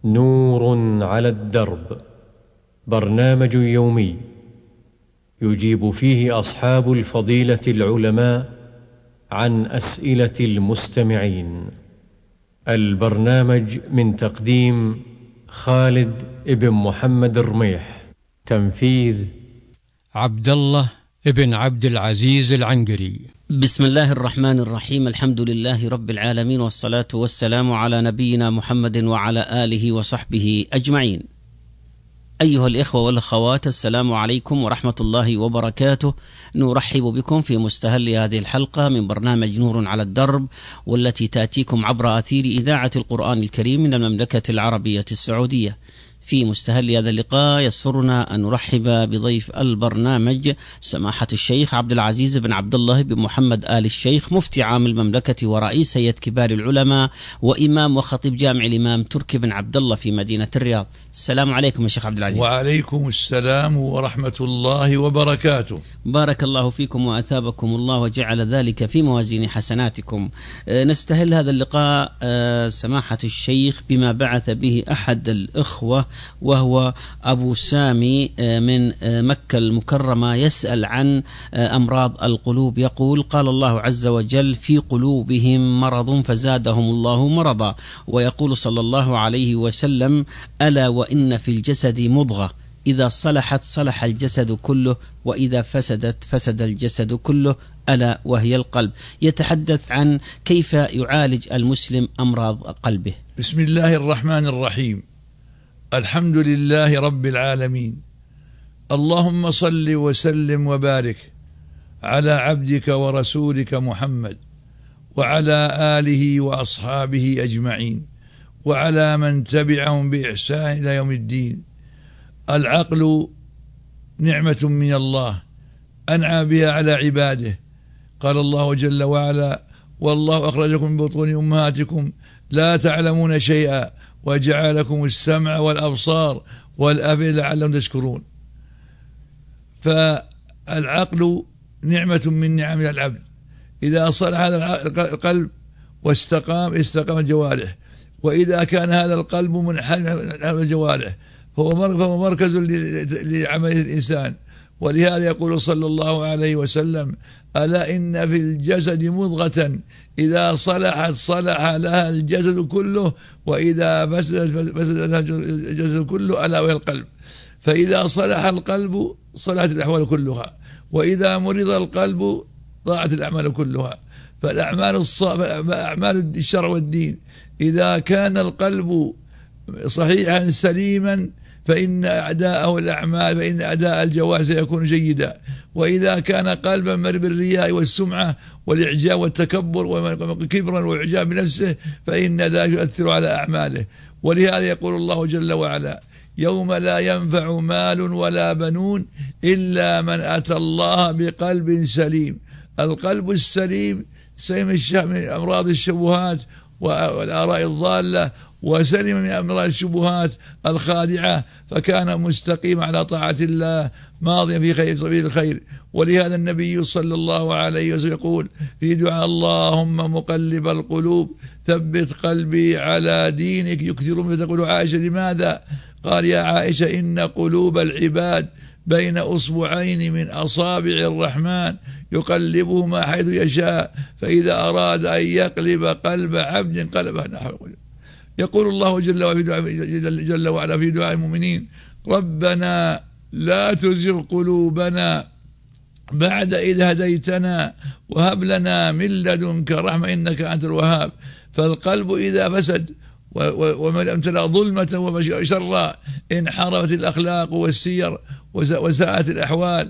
نور على الدرب، برنامج يومي يجيب فيه أصحاب الفضيلة العلماء عن أسئلة المستمعين. البرنامج من تقديم خالد ابن محمد الرميح، تنفيذ عبد الله ابن عبد العزيز العنقري. بسم الله الرحمن الرحيم. الحمد لله رب العالمين، والصلاة والسلام على نبينا محمد وعلى آله وصحبه أجمعين. أيها الإخوة والأخوات، السلام عليكم ورحمة الله وبركاته. نرحب بكم في مستهل هذه الحلقة من برنامج نور على الدرب، والتي تأتيكم عبر أثير إذاعة القرآن الكريم من المملكة العربية السعودية. في مستهل هذا اللقاء يسرنا أن نرحب بضيف البرنامج سماحة الشيخ عبد العزيز بن عبد الله بن محمد آل الشيخ، مفتي عام المملكة ورئيس هيئة كبار العلماء وإمام وخطيب جامع الإمام تركي بن عبد الله في مدينة الرياض. السلام عليكم يا شيخ عبد العزيز. وعليكم السلام ورحمة الله وبركاته. بارك الله فيكم وأثابكم الله وجعل ذلك في موازين حسناتكم. نستهل هذا اللقاء سماحة الشيخ بما بعث به أحد الإخوة، وهو أبو سامي من مكة المكرمة، يسأل عن أمراض القلوب. يقول: قال الله عز وجل: في قلوبهم مرض فزادهم الله مرضا. ويقول صلى الله عليه وسلم: ألا وإن في الجسد مضغة إذا صلحت صلح الجسد كله، وإذا فسدت فسد الجسد كله، ألا وهي القلب. يتحدث عن كيف يعالج المسلم أمراض قلبه. بسم الله الرحمن الرحيم. الحمد لله رب العالمين، اللهم صل وسلم وبارك على عبدك ورسولك محمد وعلى آله وأصحابه أجمعين وعلى من تبعهم بإحسان إلى يوم الدين. العقل نعمة من الله أنعم بها على عباده. قال الله جل وعلا: والله أخرجكم من بطون أمهاتكم لا تعلمون شيئا وجعل لكم السمع والأبصار والأفئدة لعلهم تشكرون. فالعقل نعمة من نعم العبد. إذا صلح هذا القلب واستقام استقام الجوارح، وإذا كان هذا القلب منحل عن الجوارح فهو مركز لعمل الإنسان. ولهذا يقول صلى الله عليه وسلم: ألا إن في الجسد مضغة إذا صلحت صلح لها الجسد كله، وإذا فسدت فسد لها الجسد كله، ألا وهي القلب. فإذا صلح القلب صلحت الأحوال كلها، وإذا مرض القلب ضاعت الأعمال كلها. فأعمال الشرع والدين إذا كان القلب صحيحا سليما فإن أعداءه الأعمال، فإن أداء الجوارح سيكون جيدا. وإذا كان قلبا مر بالرياء والسمعة والإعجاب والتكبر وكبرا وإعجاب بنفسه فإن ذلك يؤثر على أعماله. ولهذا يقول الله جل وعلا: يوم لا ينفع مال ولا بنون إلا من أتى الله بقلب سليم. القلب السليم سلم من أمراض الشبهات والآراء الضالة، وسلم من أمراض الشبهات الخادعة، فكان مستقيم على طاعة الله ماضيا في خير سبيل الخير. ولهذا النبي صلى الله عليه وسلم يقول في دعاء: اللهم مقلب القلوب ثبت قلبي على دينك. يكثر من تقول عائشة: لماذا؟ قال: يا عائشة إن قلوب العباد بين أصبعين من أصابع الرحمن يقلبهما حيث يشاء، فإذا أراد أن يقلب قلب عبد قلبه نحو. يقول الله جل وعلا في دعاء المؤمنين: ربنا لا تزغ قلوبنا بعد إذ هديتنا وهب لنا من لدنك رحمة إنك أنت الوهاب. فالقلب إذا فسد ومن امتلأ ظلمة وشرا انحرفت الأخلاق والسير وساءت الأحوال.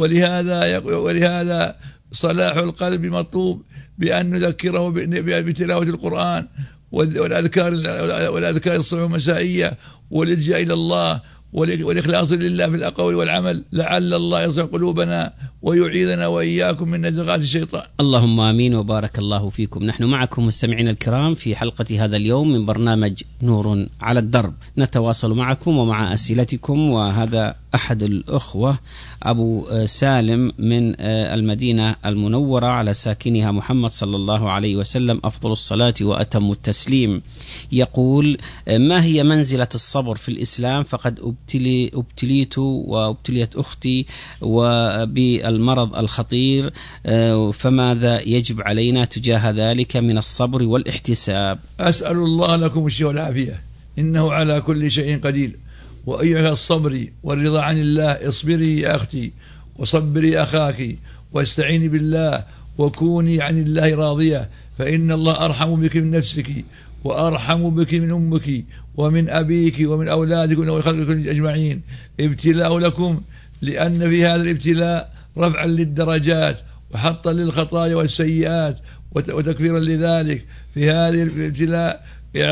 ولهذا صلاح القلب مطلوب بأن نذكره بتلاوة القرآن والأذكار الصبح والمسائية والإلجاء إلى الله والإخلاص لله في الأقوال والعمل، لعل الله يصلح قلوبنا ويعيذنا وإياكم من نزغات الشيطان. اللهم آمين وبارك الله فيكم. نحن معكم مستمعينا الكرام في حلقة هذا اليوم من برنامج نور على الدرب، نتواصل معكم ومع أسئلتكم. وهذا أحد الأخوة أبو سالم من المدينة المنورة على ساكنها محمد صلى الله عليه وسلم أفضل الصلاة وأتم التسليم، يقول: ما هي منزلة الصبر في الإسلام؟ فقد ابتليت وابتليت أختي وبالمرض الخطير، فماذا يجب علينا تجاه ذلك من الصبر والاحتساب؟ أسأل الله لكم الشفاء والعافية، إنه على كل شيء قدير. وأيها الصبر والرضا عن الله، اصبري يا أختي وصبري أخاك واستعيني بالله وكوني عن الله راضية، فإن الله أرحم بك من نفسك وأرحم بك من أمك ومن أبيك ومن أولادك ومن خلقكم أجمعين. ابتلاء لكم، لأن في هذا الابتلاء رفعا للدرجات وحطا للخطايا والسيئات وتكفيرا لذلك. في هذه الابتلاء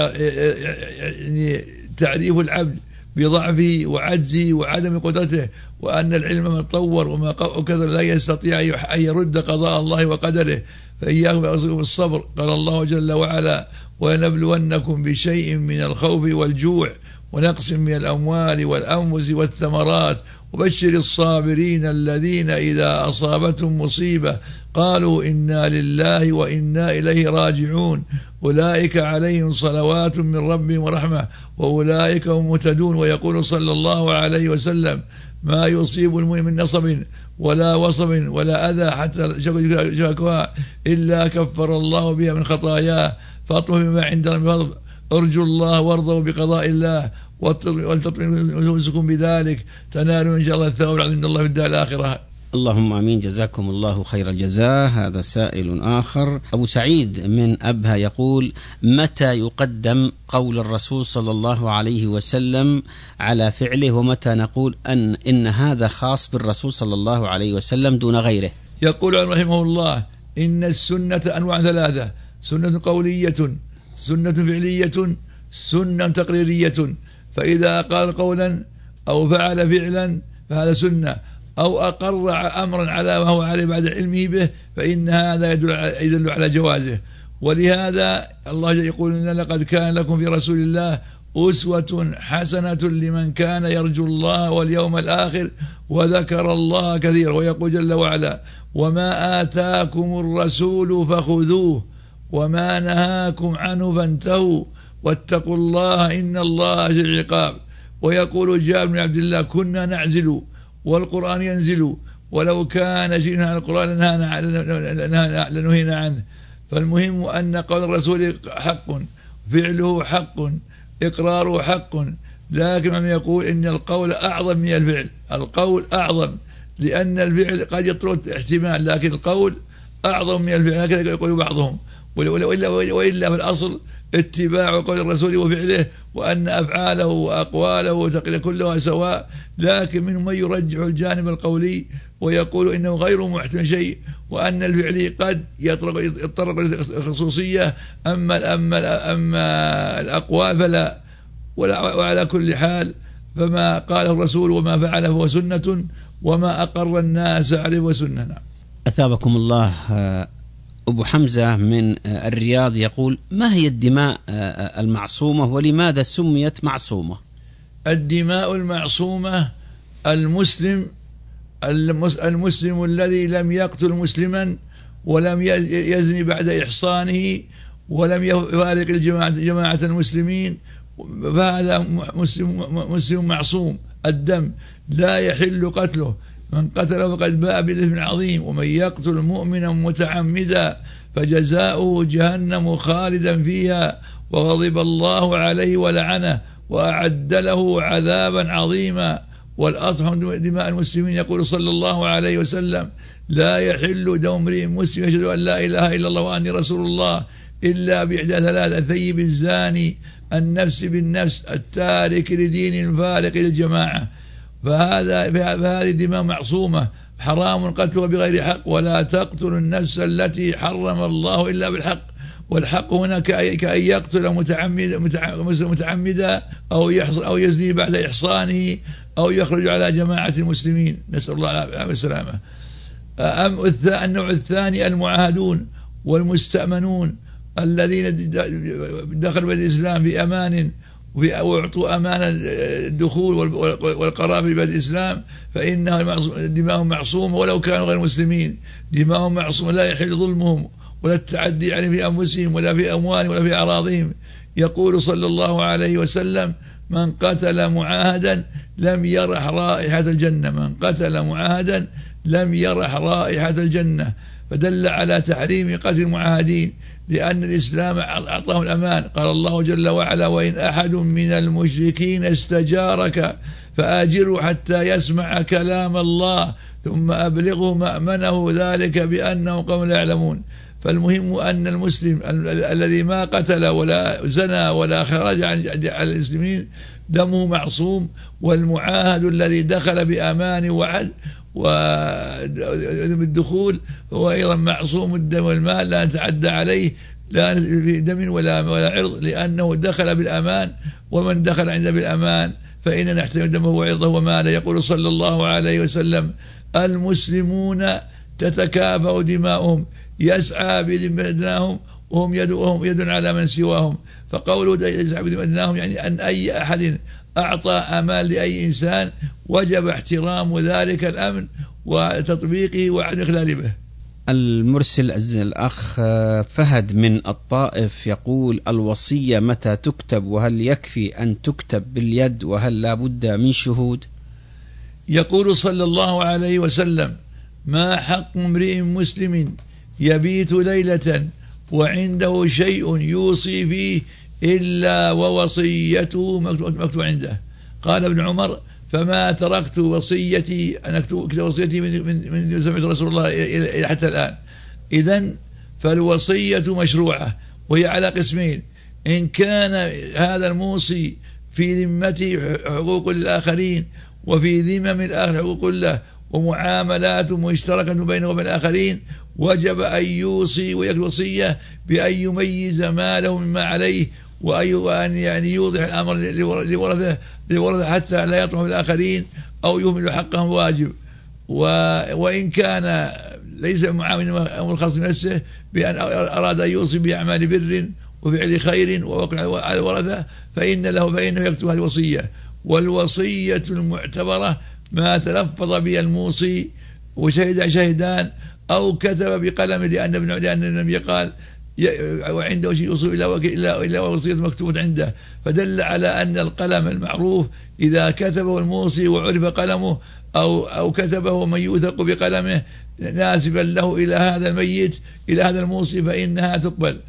يعني تعريف العبد بضعفه وعجزه وعدم قدرته، وأن العلم متطور وكذا لا يستطيع أن يرد قضاء الله وقدره. فإياكم بالصبر. قال الله جل وعلا: ولنبلونكم بشيء من الخوف والجوع ونقص من الأموال والأنفس والثمرات وبشر الصابرين الذين إذا أصابتهم مصيبة قالوا إنا لله وإنا إليه راجعون أولئك عليهم صلوات من ربهم ورحمة وأولئك هم مهتدون. ويقول صلى الله عليه وسلم: ما يصيب المؤمن من نصب ولا وصب ولا أذى حتى شكوى إلا كفر الله بها من خطاياه. فاطلبوا بما عند الله بفضل، ارجوا الله وارضوا بقضاء الله ولتطمئنوا نفوسكم بذلك، تنالوا إن شاء الله الثواب عند الله في الدار الآخرة. اللهم آمين، جزاكم الله خير الجزاء. هذا سائل آخر أبو سعيد من أبها يقول: متى يقدم قول الرسول صلى الله عليه وسلم على فعله، ومتى نقول إن هذا خاص بالرسول صلى الله عليه وسلم دون غيره؟ يقول رحمه الله: إن السنة أنواع ثلاثة: سنة قولية، سنة فعلية، سنة تقريرية. فإذا قال قولا أو فعل فعلا فهذا سنة، أو أقر أمرا على ما هو عليه بعد علمه به فإن هذا يدل على جوازه. ولهذا الله يقول: إن لقد كان لكم في رسول الله أسوة حسنة لمن كان يرجو الله واليوم الآخر وذكر الله كثيرا. ويقول جل وعلا: وما آتاكم الرسول فخذوه وما نهاكم عنه فانتهوا واتقوا الله إن الله شديد العقاب. ويقول جابر بن عبد الله: كنا نعزل والقرآن ينزل ولو كان شيئا عن القرآن لنهينا عنه. فالمهم أن قول الرسول حق، فعله حق، إقراره حق، لكن من يقول إن القول أعظم من الفعل. القول أعظم لأن الفعل قد يطرد احتمال، لكن القول أعظم من الفعل، هكذا يقول بعضهم. وإلا في الأصل اتباع قول الرسول وفعله، وأن أفعاله وأقواله كلها سواء، لكن منهم من يرجح الجانب القولي ويقول إنه غير محتمل شيء، وأن الفعل قد يتطرق للخصوصية، أما الأقوال فلا. وعلى كل حال فما قاله الرسول وما فعله هو سنة، وما أقر الناس عليه وسنة. أثابكم الله. أبو حمزة من الرياض يقول: ما هي الدماء المعصومة ولماذا سميت معصومة؟ الدماء المعصومة المسلم الذي لم يقتل مسلما ولم يزني بعد إحصانه ولم يفارق جماعة المسلمين، فهذا مسلم معصوم الدم لا يحل قتله. من قتل فقد باء بإثم عظيم، ومن يقتل مؤمنا متعمدا فجزاؤه جهنم خالدا فيها وغضب الله عليه ولعنه وأعد له عذابا عظيما. والأصح دماء المسلمين. يقول صلى الله عليه وسلم: لا يحل دم امرئ مسلم يشهد أن لا إله إلا الله وأني رسول الله إلا بإحدى ثلاث: الثيب الزاني، النفس بالنفس، التارك لدين الفارق للجماعة. فهذه دماء معصومة حرام قتلها بغير حق، ولا تقتل النفس التي حرم الله إلا بالحق، والحق هنا كأن يقتل متعمدا أو يزني بعد إحصانه أو يخرج على جماعة المسلمين، نسأل الله العافية والسلامة. النوع الثاني المعاهدون والمستأمنون الذين دخلوا الإسلام بأمان وأعطوا أمان الدخول والقرار في بلد الإسلام، دماؤهم معصومة ولو كانوا غير مسلمين، دماؤهم معصومة لا يحل ظلمهم ولا التعدي عليهم في أنفسهم ولا في أموالهم ولا في أعراضهم. يقول صلى الله عليه وسلم: من قتل معاهدا لم يرح رائحة الجنة، من قتل معاهدا لم يرح رائحة الجنة. فدل على تحريم قتل المعاهدين لأن الإسلام أعطاهم الأمان. قال الله جل وعلا: وإن أحد من المشركين استجارك فآجره حتى يسمع كلام الله ثم أبلغه مأمنه ذلك بأنه قوم لا يعلمون. فالمهم أن المسلم الذي ما قتل ولا زنى ولا خرج على المسلمين دمه معصوم، والمعاهد الذي دخل بأمان وعد والدخول هو أيضا معصوم الدم والمال، لا نتعدى عليه لا في دم ولا عرض، لأنه دخل بالأمان، ومن دخل عند بالأمان فإننا نحترم دمه وعرضه وماله. يقول صلى الله عليه وسلم: المسلمون تتكافأ دماؤهم يسعى بدمائهم وهم يد على من سواهم. فقوله يسعى بدمائهم يعني أن أي أحد أعطى أمان لأي إنسان وجب احترام ذلك الأمن وتطبيقه وعدم إخلال به. المرسل الأخ فهد من الطائف يقول: الوصية متى تكتب؟ وهل يكفي أن تكتب باليد وهل لا بد من شهود؟ يقول صلى الله عليه وسلم: ما حق امرئ مسلم يبيت ليلة وعنده شيء يوصي فيه إلا ووصيته مكتوب عنده. قال ابن عمر: فما تركت وصيتي أن أكتب وصيتي من سمعت رسول الله حتى الآن. إذن فالوصية مشروعة، وهي على قسمين: إن كان هذا الموصي في ذمته حقوق للآخرين وفي ذمم الآخر حقوق له ومعاملات مشتركة بينه وبين الآخرين، وجب أن يوصي ويكتب وصية بأن يميز ماله مما عليه، وأن يعني يوضح الأمر لورثه حتى لا يطمع الآخرين أو يهمل حقهم واجب. وإن كان ليس معامل أمر خاص بنفسه بأن أراد أن يوصي بأعمال بر وفعل خير ووقع على الورثة فإنه يكتب هذه الوصية. والوصية المعتبرة ما تلفظ بها الموصي وشهد شهدان أو كتب بقلم، لأن النبي قال: وعنده شيء يوصي إلا وصية مكتوبة عنده. فدل على أن القلم المعروف إذا كتبه الموصي وعرف قلمه أو كتبه من يوثق بقلمه ناسبا له إلى هذا الميت إلى هذا الموصي فإنها تقبل.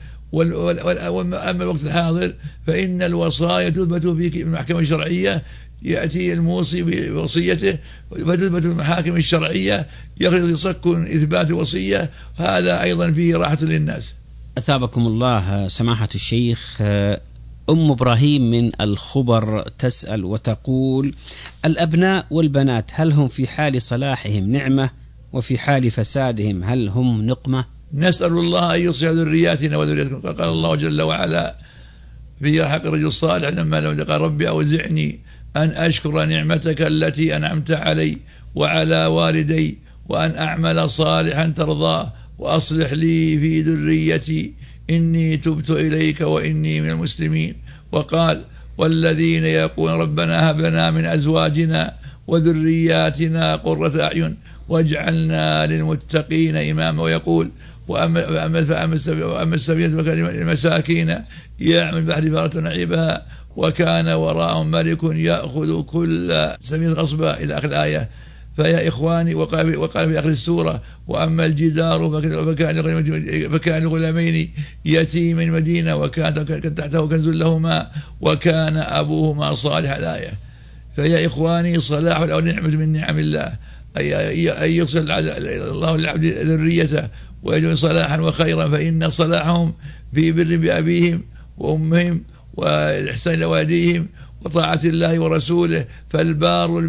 أما الوقت الحاضر فإن الوصايا تثبت في المحكمة الشرعية، يأتي الموصي بوصيته فتثبت المحاكم الشرعية، يصك إثبات الوصية، هذا أيضا فيه راحة للناس. أثابكم الله سماحة الشيخ. أم إبراهيم من الخبر تسأل وتقول: الأبناء والبنات هل هم في حال صلاحهم نعمة وفي حال فسادهم هل هم نقمة؟ نسأل الله أن يصلح ذرياتنا وذرياتكم. قال الله جل وعلا في حق الرجل الصالح لما قال: ربي أوزعني أن أشكر نعمتك التي أنعمت علي وعلى والدي وأن أعمل صالحا ترضاه وأصلح لي في ذريتي إني تبت إليك وإني من المسلمين. وقال: والذين يقولون ربنا هب لنا من أزواجنا وذرياتنا قرة أعين واجعلنا للمتقين إماما. ويقول: وأما السبيل المساكين يعمل بحر فرة نعيبها وكان وراءهم ملك يأخذ كل سبيل غصبا إلى آخر الآية. فيا إخواني، وقال في آخر السورة: وأما الجدار فكان لغلامين يتيم مدينة وكان تحته كنز لهما وكان أبوهما صالح الآية. فيا إخواني، صلاح الأولاد نعمة من نعم الله، أن يصل الله للعبد ذريته ويجعل صلاحا وخيرا، فإن صلاحهم في بر بأبيهم وأمهم والإحسان لوالديهم وطاعة الله ورسوله. فالبار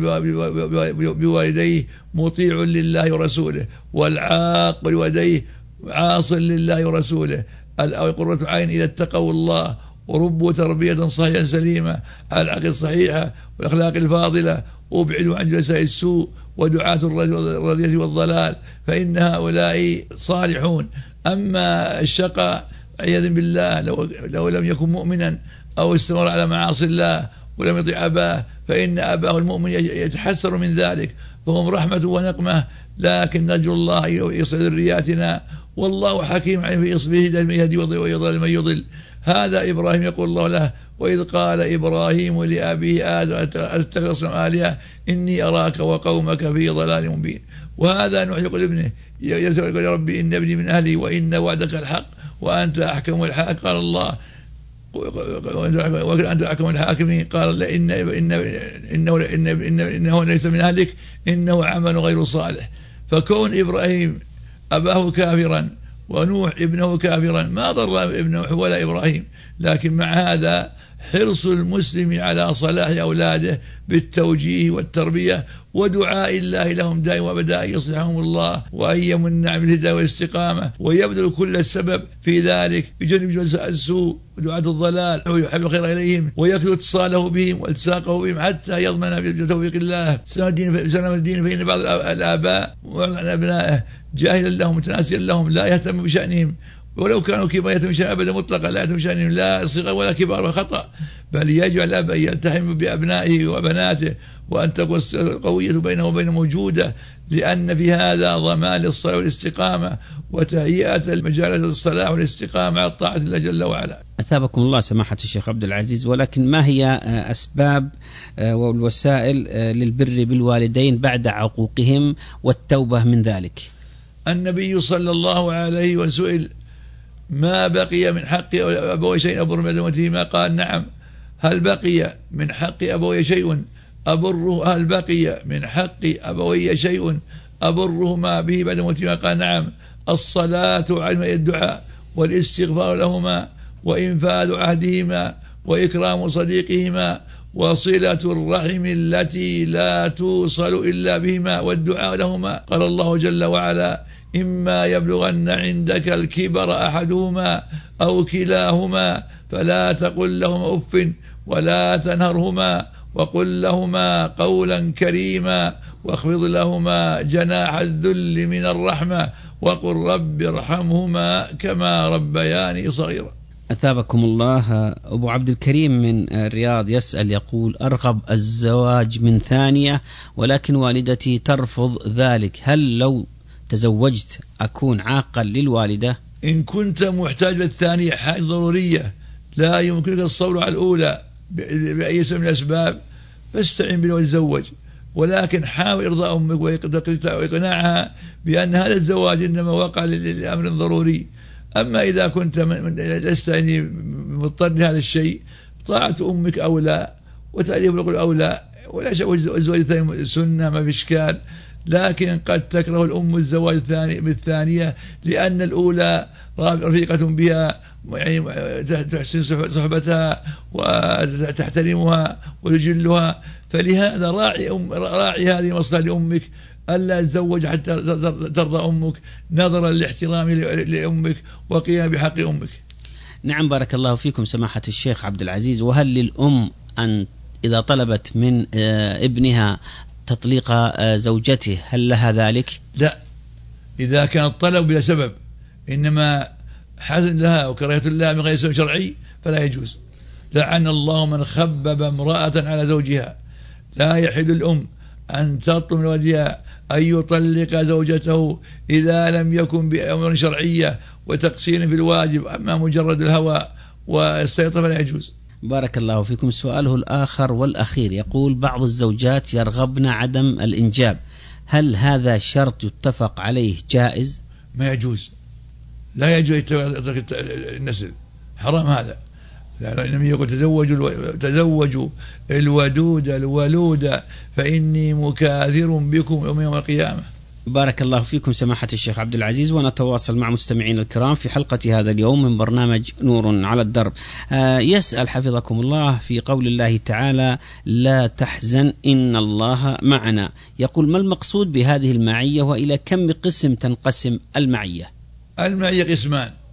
بوالديه مطيع لله ورسوله، والعاق بوالديه عاص لله ورسوله. أو قرة عين إذا اتقوا الله وربوا تربية صحيحة سليمة على العقل الصحيحة والأخلاق الفاضلة، وابعدوا عن جلساء السوء ودعاة الرذية والضلال، فإن هؤلاء صالحون. أما الشقاء عياذا بالله لو لم يكن مؤمنا أو استمر على معاصي الله ولم يطيع أباه، فإن أباه المؤمن يتحسر من ذلك، فهم رحمة ونقمة. لكن نرجو الله يصلح ذرياتنا، والله حكيم عليم في إصبه من يهدي ويضل من يضل. هذا إبراهيم يقول الله له: وإذ قال إبراهيم لأبيه آزر أتتخذ أصنام آلهة إني أراك وقومك في ضلال مبين. وهذا نوح يقول ابنه يقول: يا ربي إن ابني من أهلي وإن وعدك الحق وأنت أحكم الحاكمين. قال الله: وأنت أحكم الحاكمين. قال: إنه ليس من أهلك إنه عمل غير صالح. فكون إبراهيم أباه كافرا ونوح ابنه كافرا ما ضر ابنه ولا إبراهيم، لكن مع هذا حرص المسلم على صلاح أولاده بالتوجيه والتربية ودعاء الله لهم دائما وابدا يصلحهم الله وأن يمن عليهم بالهداية والاستقامة، ويبذل كل السبب في ذلك بجانب جلساء السوء ودعاة الضلال ويحب الخير إليهم ويكثر اتصاله بهم والتصاقه بهم حتى يضمن بتوفيق الله سلام الدين. فإن بعض الآباء وبعض أبنائه جاهلا لهم متناسيا لهم لا يهتم بشأنهم، ولو كانوا كبار يهتم بشأنهم أبدا مطلقا، لا يهتم بشأنهم لا صغار ولا كبار وخطأ، بل يجعل الأب أن يلتحم بأبنائه وبناته وأن تكون القوية بينه وبين موجودة، لأن في هذا ضمان للصلاة والاستقامة وتهيئة المجال للصلاة والاستقامة على طاعة الله جل وعلا. أثابكم الله سماحة الشيخ عبد العزيز، ولكن ما هي أسباب والوسائل للبر بالوالدين بعد عقوقهم والتوبة من ذلك؟ النبي صلى الله عليه وسلم ما بقي من حق أبوي شيء أبر بعد موتهما؟ قال: نعم. هل بقي من حق أبوي شيء أبره؟ هل بقي من حق أبوي شيء أبرهما به بعد موتهما؟ قال: نعم. الصلاة على الدعاء والاستغفار لهما وإنفاذ عهدهما وإكرام صديقهما وصلة الرحم التي لا توصل إلا بهما والدعاء لهما. قال الله جل وعلا: إما يبلغن عندك الكبر أحدهما أو كلاهما فلا تقل لهما أف ولا تنهرهما وقل لهما قولا كريما واخفض لهما جناح الذل من الرحمة وقل رب ارحمهما كما ربياني صغيرا. أثابكم الله. أبو عبد الكريم من الرياض يسأل يقول: أرغب الزواج من ثانية ولكن والدتي ترفض ذلك، هل لو تزوجت أكون عاقا للوالدة؟ إن كنت محتاج للثانية حاجة ضرورية لا يمكنك الصبر على الأولى بأي سبب من الأسباب فاستعن بالله وتزوج، ولكن حاول إرضاء أمك وإقناعها بأن هذا الزواج إنما وقع لأمر ضروري. أما إذا كنت لست مضطر لهذا الشيء طاعة أمك أولى وتأليف القلوب أولى، ولا شيء الزواج الثاني سنة ما في إشكال، لكن قد تكره الأم الزواج بالثانية لأن الأولى رفيقة بها يعني تحسن صحبتها وتحترمها وتجلها، فلهذا راعي هذه مصلحة لأمك ألا تزوج حتى ترضى أمك نظرا لاحترام لأمك وقيام بحق أمك. نعم بارك الله فيكم سماحة الشيخ عبد العزيز. وهل للأم أن إذا طلبت من ابنها تطليق زوجته هل لها ذلك؟ لا، إذا كان الطلب بلا سبب إنما حزن لها وكراهية لها من غير سبب شرعي فلا يجوز. لعن الله من خبب امرأة على زوجها. لا يحل الأم أن تطلب من ولدها أن يطلق زوجته إذا لم يكن بأمر شرعية وتقصير في الواجب، أما مجرد الهوى والسيطرة فلا يجوز. بارك الله فيكم. سؤاله الآخر والأخير يقول: بعض الزوجات يرغبن عدم الإنجاب، هل هذا شرط يتفق عليه جائز؟ ما يجوز، لا يجوز النسل، حرام هذا. النبي يقول: تزوجوا الودود الولود فإني مكاثر بكم يوم القيامة. بارك الله فيكم سماحة الشيخ عبد العزيز. ونتواصل مع مستمعين الكرام في حلقة هذا اليوم من برنامج نور على الدرب. يسأل حفظكم الله في قول الله تعالى: لا تحزن إن الله معنا، يقول: ما المقصود بهذه المعية وإلى كم قسم تنقسم المعية؟ المعية قسمان: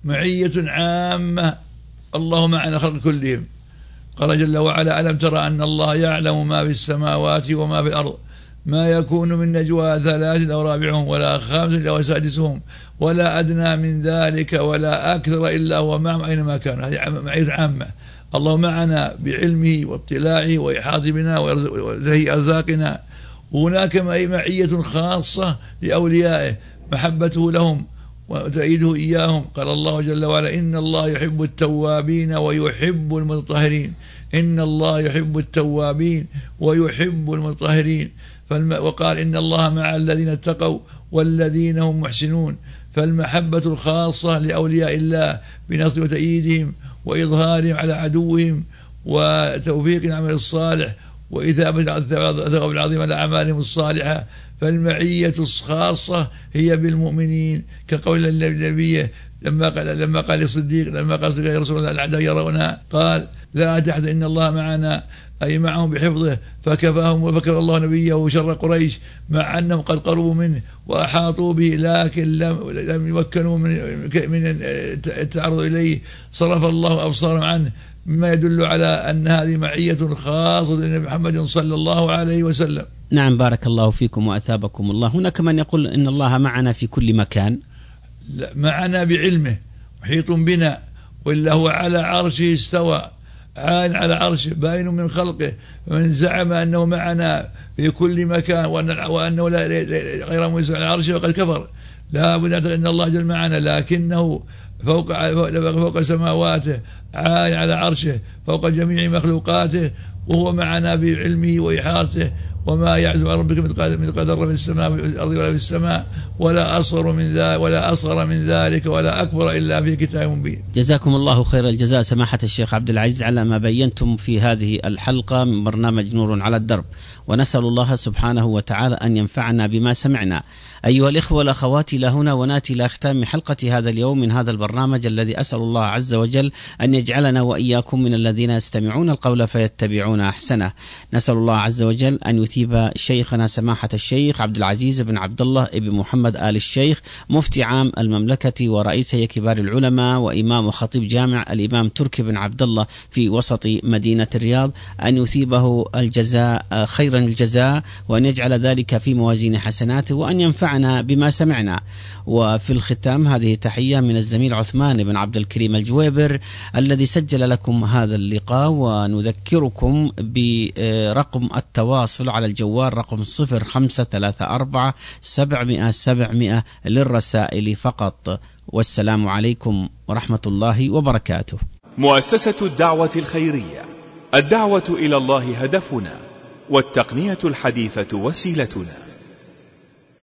معية عامة، الله معنا خلق كلهم. قال جل وعلا: ألم ترى أن الله يعلم ما في السماوات وما في الأرض، ما يكون من نجوى 3 أو رابعهم ولا 5 أو سادسهم ولا أدنى من ذلك ولا أكثر إلا هو معهم أينما كان. هذه معية عامة، الله معنا بعلمه واطلاعه وإحاطه بنا وتهيئ أرزاقنا. وهناك معية خاصة لأوليائه، محبته لهم وتأييده إياهم. قال الله جل وعلا: إن الله يحب التوابين ويحب المتطهرين. إن الله يحب التوابين ويحب المتطهرين. وقال: إن الله مع الذين اتقوا والذين هم محسنون. فالمحبة الخاصة لأولياء الله بنصر وتأييدهم وإظهارهم على عدوهم وتوفيق العمل الصالح وإثابة الثواب العظيم على أعمالهم الصالحة. فالمعية الخاصة هي بالمؤمنين، كقول النبي لما قال الصديق يا رسول الله الأعداء يرونها، قال: لا تحزن إن الله معنا، أي معهم بحفظه. فكفاهم وفكر الله نبيه شر قريش، مع أنهم قد قربوا منه وأحاطوا به، لكن لم يمكنوا من التعرض إليه. صرف الله أبصارهم عنه، مما يدل على أن هذه معية خاصة لنبي محمد صلى الله عليه وسلم. نعم، بارك الله فيكم وأثابكم الله. هناك من يقول إن الله معنا في كل مكان. لا، معنا بعلمه، محيط بنا، وإلا هو على عرشه استوى، عال على عرشه، باين من خلقه. فمن زعم أنه معنا في كل مكان وأنه غير موسى على عرشه فقد كفر. لا بد أن الله جل معنا، لكنه فوق سماواته، عال على عرشه، فوق جميع مخلوقاته، وهو معنا بعلمه وإحاطته. وما يعزم عن ربك مثقال ذرة في السماء والأرض ولا في السماء ولا أصغر من ذلك ولا أكبر إلا في كتاب مبين. جزاكم الله خير الجزاء سماحة الشيخ عبد العزيز على ما بينتم في هذه الحلقة من برنامج نور على الدرب، ونسأل الله سبحانه وتعالى أن ينفعنا بما سمعنا. أيها الإخوة والأخوات، إلى هنا ونأتي إلى ختام حلقة هذا اليوم من هذا البرنامج الذي أسأل الله عز وجل أن يجعلنا وإياكم من الذين يستمعون القول فيتبعون أحسنه. نسأل الله عز وجل أن يثيب شيخنا سماحة الشيخ عبد العزيز بن عبد الله بن محمد آل الشيخ مفتي عام المملكة ورئيس هيئة كبار العلماء وإمام وخطيب جامع الإمام تركي بن عبد الله في وسط مدينة الرياض، أن يثيبه الجزاء خيرا الجزاء، وأن يجعل ذلك في موازين حسناته، وأن ينفعنا بما سمعنا. وفي الختام هذه تحية من الزميل عثمان بن عبد الكريم الجويبر الذي سجل لكم هذا اللقاء. ونذكركم برقم التواصل على الجوال رقم 0534 700 للرسائل فقط. والسلام عليكم ورحمة الله وبركاته. مؤسسة الدعوة الخيرية، الدعوة إلى الله هدفنا، والتقنية الحديثة وسيلتنا.